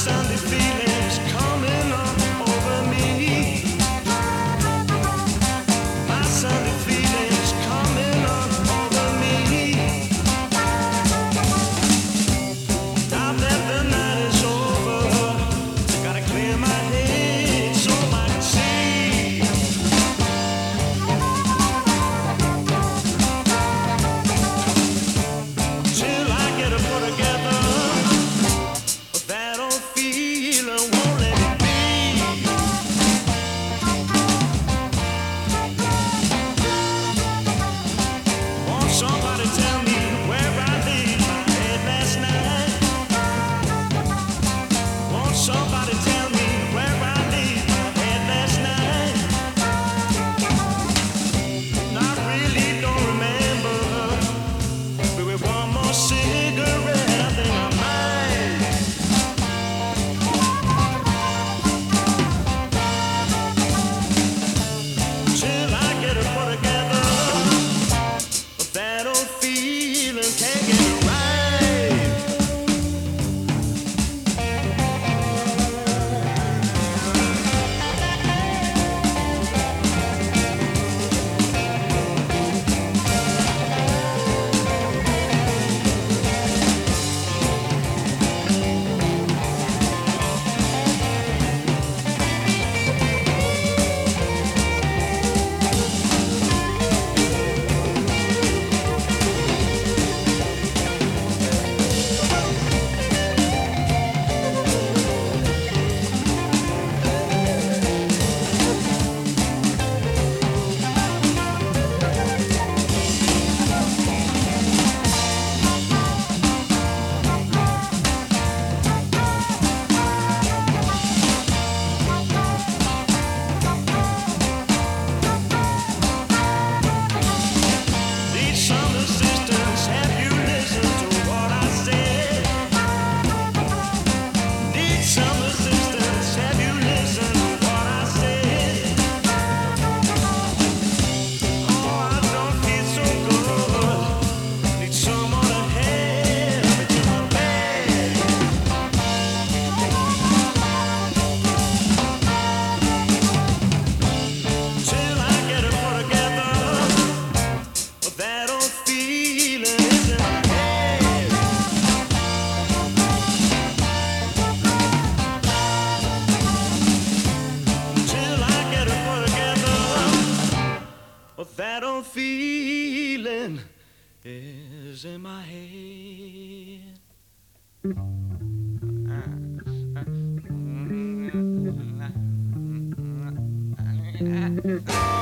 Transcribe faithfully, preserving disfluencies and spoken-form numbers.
Sunday feelings coming up over me. My Sunday feelings coming up over me. Now that the night is over, gotta clear my head so I can see. Till I get it put together, that old feeling won't let it be. Won't somebody tell me where I laid my head last night? Won't somebody tell me where I laid my head last night? I really don't remember, but with one more cigarette, I think I might. Till I get it put together, that old feeling can't get it right. Need some assistance, have you listened to what I said? Need some assistance, have you listened to what I said? Oh, I don't feel so good. Need someone to help me to my bed. Till I get it put together, that old feeling is in my head. Till I get it put together, that old feeling is in my head.